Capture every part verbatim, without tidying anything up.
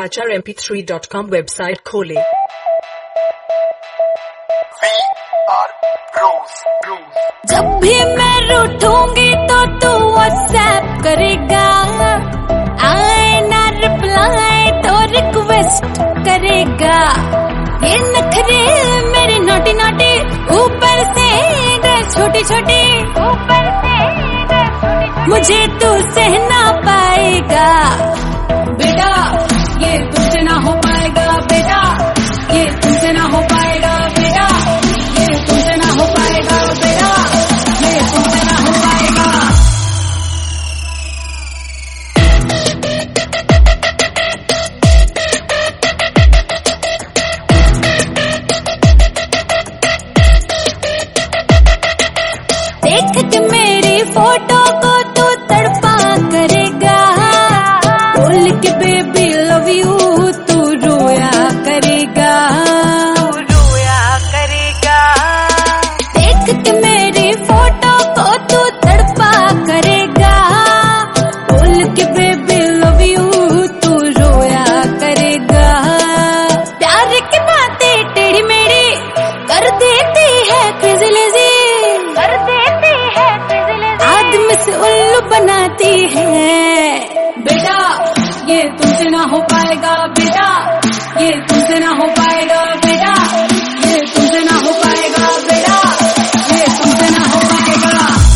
H R M P three dot com website खोले। जब भी मैं रूठूंगी तो तू व्हाट्सएप करेगा, आए ना रिप्लाई तो रिक्वेस्ट करेगा। ये नखरे मेरे नोटी नोटी, ऊपर से ड्रेस छोटी छोटी, ऊपर से ड्रेस छोटी छोटी, मुझे तू सहना पाएगा बेटा, ये तुमसे ना हो पाएगा बेटा, ये तुमसे ना हो पाएगा बेटा, ये तुमसे ना हो पाएगा बेटा, ये तुमसे ना हो पाएगा। देख के मेरी फोटो को तू तड़पा करेगा, बोल के बेबी लव यू तू रोया करेगा, तू रोया करेगा। देख के मेरी फोटो को तू तड़पा करेगा, बोल के बेबी लव यू तू रोया करेगा। प्यार की बातें टेढ़ी मेढ़ी कर देती है क्रेजी लेजी, कर देती है क्रेजी लेजी, आदमी से उल्लू बनाती है बेटा, ये तुमसे ना हो पाएगा बेटा, ये तुमसे ना हो पाएगा बेटा, ये तुमसे ना हो पाएगा बेटा, ये तुमसे ना हो पाएगा।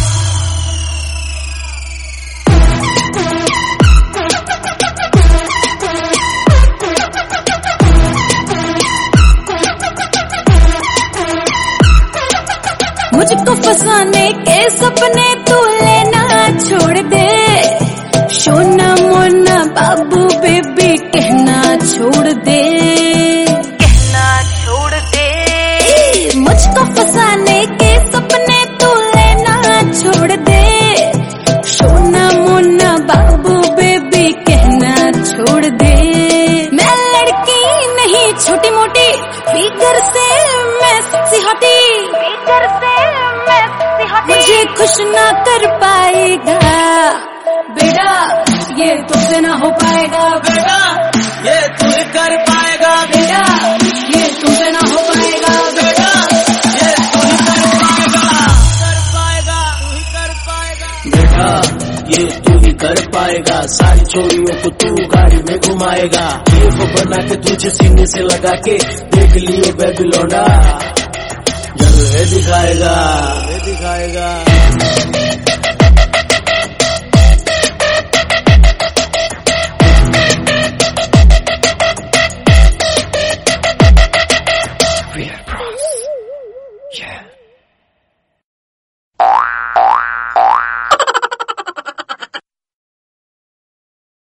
मुझको फंसाने के सपने तू लेना छोड़ दे, सोना मोना बाबू बेबी कहना छोड़ दे, कहना छोड़ दे। मुझको फंसाने के सपने तू लेना छोड़ दे, सोना मोना बाबू बेबी कहना छोड़ दे। मैं लड़की नहीं छोटी मोटी, फिगर से मैं सी हटी, फिगर से मैं सी हटी, मुझे खुश ना कर पाएगा बेटा, ये तुमसे ना हो पाएगा बेटा, ये तू ही कर पाएगा बेटा, ये तुमसे ना हो पाएगा बेटा, ये तू ही कर पाएगा, कर पाएगा, तू ही कर पाएगा बेटा, ये तू ही कर पाएगा। सारी चोरियों को तू गाड़ी में घुमाएगा, ये वो बना के तुझे सीने से लगा के देख लियो बेबी लौंडा, जलवे दिखाएगा, दिखाएगा।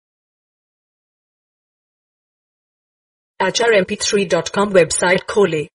H R M P three dot com website खोले।